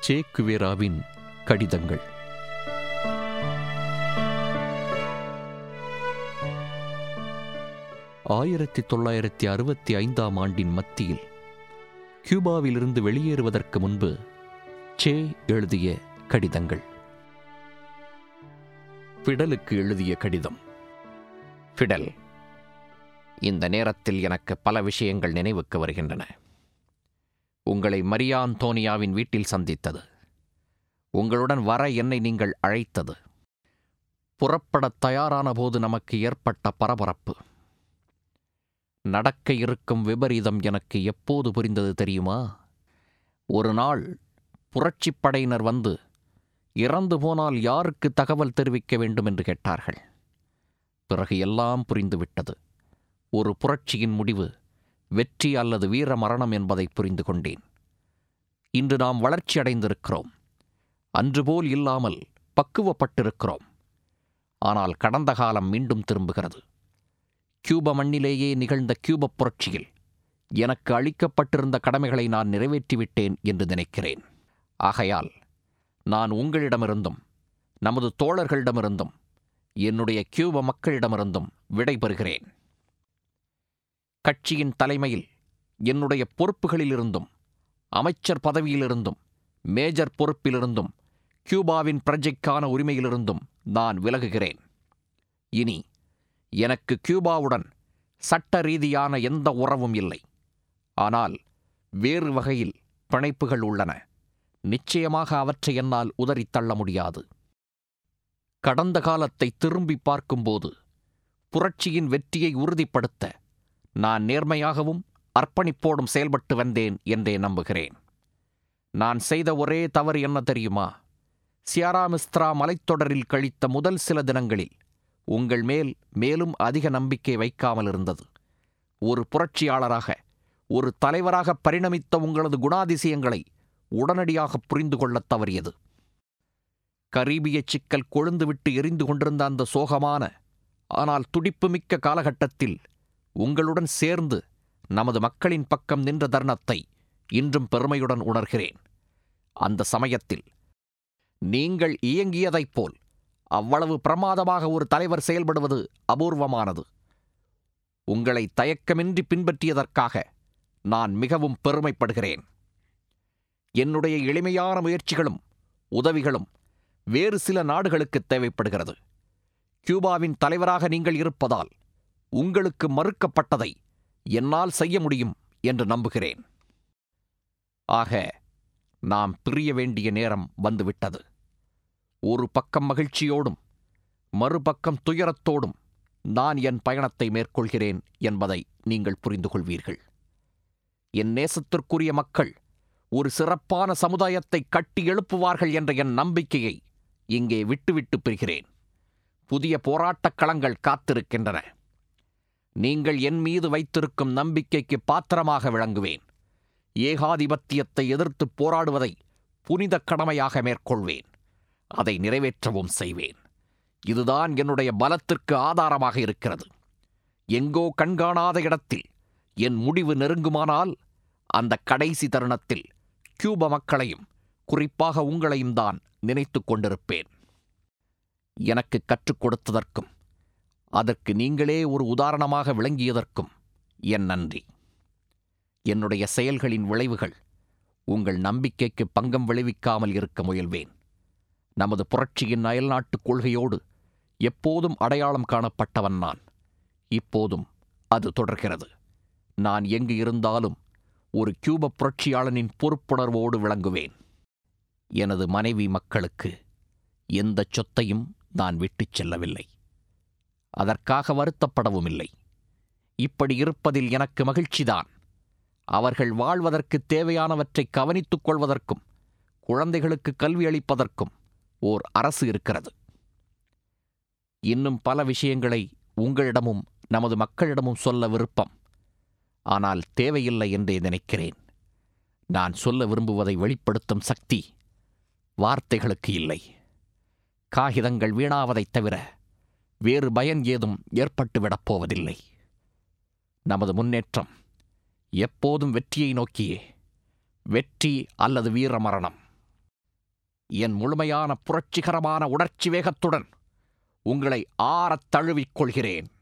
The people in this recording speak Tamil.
சே குவேராவின் கடிதங்கள். ஆயிரத்தி 1965 ஆண்டின் மத்தியில் கியூபாவிலிருந்து வெளியேறுவதற்கு முன்பு சே எழுதிய கடிதங்கள். ஃபிடலுக்கு எழுதிய கடிதம். ஃபிடல், இந்த நேரத்தில் எனக்கு பல விஷயங்கள் நினைவுக்கு வருகின்றன. உங்களை மரியா அந்தோனியாவின் வீட்டில் சந்தித்தது, உங்களுடன் வர என்னை நீங்கள் அழைத்தது, புறப்படத் தயாரான போது நமக்கு ஏற்பட்ட பரபரப்பு. நடக்க இருக்கும் விபரீதம் எனக்கு எப்போது புரிந்தது தெரியுமா? ஒரு நாள் புரட்சிப் படையினர் வந்து இறந்து போனால் யாருக்கு தகவல் தெரிவிக்க வேண்டும் என்று கேட்டார்கள். பிறகு எல்லாம் புரிந்துவிட்டது. ஒரு புரட்சியின் முடிவு வெற்றி அல்லது வீர மரணம் என்பதை புரிந்து கொண்டேன். இன்று நாம் வளர்ச்சி அடைந்திருக்கிறோம். அன்றுபோல் இல்லாமல் பக்குவப்பட்டிருக்கிறோம். ஆனால் கடந்த காலம் மீண்டும் திரும்புகிறது. கியூப மண்ணிலேயே நிகழ்ந்த கியூபப் புரட்சியில் எனக்கு அளிக்கப்பட்டிருந்த கடமைகளை நான் நிறைவேற்றிவிட்டேன் என்று நினைக்கிறேன். ஆகையால் நான் உங்களிடமிருந்தும் நமது தோழர்களிடமிருந்தும் என்னுடைய கியூப மக்களிடமிருந்தும் விடைபெறுகிறேன். கட்சியின் தலைமையில் என்னுடைய பொறுப்புகளிலிருந்தும் அமைச்சர் பதவியிலிருந்தும் மேஜர் பொறுப்பிலிருந்தும் கியூபாவின் பிரஜைக்கான உரிமையிலிருந்தும் நான் விலகுகிறேன். இனி எனக்கு கியூபாவுடன் சட்ட ரீதியான எந்த உறவும் இல்லை. ஆனால் வேறு வகையில் பிணைப்புகள் உள்ளன. நிச்சயமாக அவற்றை என்னால் உதறித்தள்ள முடியாது. கடந்த காலத்தை திரும்பி பார்க்கும்போது புரட்சியின் வெற்றியை உறுதிப்படுத்த நான் நேர்மையாகவும் அர்ப்பணிப்போடும் செயல்பட்டு வந்தேன் என்றே நம்புகிறேன். நான் செய்த ஒரே தவறு என்ன தெரியுமா? சியாரா மிஸ்த்ரா மலைத்தொடரில் கழித்த முதல் சில தினங்களில் உங்கள் மேல் மேலும் அதிக நம்பிக்கை வைக்காமல் இருந்தது. ஒரு புரட்சியாளராக, ஒரு தலைவராக பரிணமித்த உங்களது குணாதிசயங்களை உடனடியாக புரிந்து கொள்ளத் தவறியது. கரீபிய சிக்கல் கொழுந்துவிட்டு எரிந்து கொண்டிருந்த அந்த சோகமான ஆனால் துடிப்புமிக்க காலகட்டத்தில் உங்களுடன் சேர்ந்து நமது மக்களின் பக்கம் நின்ற தருணத்தை இன்றும் பெருமையுடன் உணர்கிறேன். அந்த சமயத்தில் நீங்கள் இயங்கியதைப் போல் அவ்வளவு பிரமாதமாக ஒரு தலைவர் செயல்படுவது அபூர்வமானது. உங்களை தயக்கமின்றி பின்பற்றியதற்காக நான் மிகவும் பெருமைப்படுகிறேன். என்னுடைய எளிமையான முயற்சிகளும் உதவிகளும் வேறு சில நாடுகளுக்கு தேவைப்படுகிறது. கியூபாவின் தலைவராக நீங்கள் இருப்பதால் உங்களுக்கு மறுக்கப்பட்டதை என்னால் செய்ய முடியும் என்று நம்புகிறேன். ஆக நாம் பிரிய வேண்டிய நேரம் வந்துவிட்டது. ஒரு பக்கம் மகிழ்ச்சியோடும் மறுபக்கம் துயரத்தோடும் நான் என் பயணத்தை மேற்கொள்கிறேன் என்பதை நீங்கள் புரிந்து கொள்வீர்கள். என் நேசத்திற்குரிய மக்கள் ஒரு சிறப்பான சமுதாயத்தை கட்டி எழுப்புவார்கள் என்ற என் நம்பிக்கையை இங்கே விட்டுவிட்டு பெறுகிறேன். புதிய போராட்டக் களங்கள் காத்திருக்கின்றன. நீங்கள் என் மீது வைத்திருக்கும் நம்பிக்கைக்கு பாத்திரமாக விளங்குவேன். ஏகாதிபத்தியத்தை எதிர்த்து போராடுவதை புனித கடமையாக மேற்கொள்வேன். அதை நிறைவேற்றவும் செய்வேன். இதுதான் என்னுடைய பலத்திற்கு ஆதாரமாக இருக்கிறது. எங்கோ கண்காணாத இடத்தில் என் முடிவு நெருங்குமானால் அந்த கடைசி தருணத்தில் கியூப மக்களையும் குறிப்பாக உங்களையும் தான் நினைத்து கொண்டிருப்பேன். எனக்கு கற்றுக் கொடுத்ததற்கும் அதற்கு நீங்களே ஒரு உதாரணமாக விளங்கியதற்கும் என் நன்றி. என்னுடைய செயல்களின் விளைவுகள் உங்கள் நம்பிக்கைக்கு பங்கம் விளைவிக்காமல் இருக்க முயல்வேன். நமது புரட்சியின் அயல்நாட்டுக் கொள்கையோடு எப்போதும் அடையாளம் காணப்பட்டவன் நான். இப்போதும் அது தொடர்கிறது. நான் எங்கு இருந்தாலும் ஒரு கியூப புரட்சியாளனின் பொறுப்புணர்வோடு விளங்குவேன். எனது மனைவி மக்களுக்கு எந்த சொத்தையும் நான் விட்டுச் செல்லவில்லை. அதற்காக வருத்தப்படவும் இல்லை. இப்படி இருப்பதில் எனக்கு மகிழ்ச்சிதான். அவர்கள் வாழ்வதற்கு தேவையானவற்றை கவனித்துக் கொள்வதற்கும் குழந்தைகளுக்கு கல்வி அளிப்பதற்கும் ஓர் அரசு இருக்கிறது. இன்னும் பல விஷயங்களை உங்களிடமும் நமது மக்களிடமும் சொல்ல விருப்பம். ஆனால் தேவையில்லை என்றே நினைக்கிறேன். நான் சொல்ல விரும்புவதை வெளிப்படுத்தும் சக்தி வார்த்தைகளுக்கு இல்லை. காகிதங்கள் வீணாவதைத் தவிர வேறு பயன் ஏதும் ஏற்பட்டுவிடப் போவதில்லை. நமது முன்னேற்றம் எப்போதும் வெற்றியை நோக்கியே. வெற்றி அல்லது வீரமரணம். என் முழுமையான புரட்சிகரமான உணர்ச்சி வேகத்துடன் உங்களை ஆறத் தழுவிக் கொள்கிறேன்.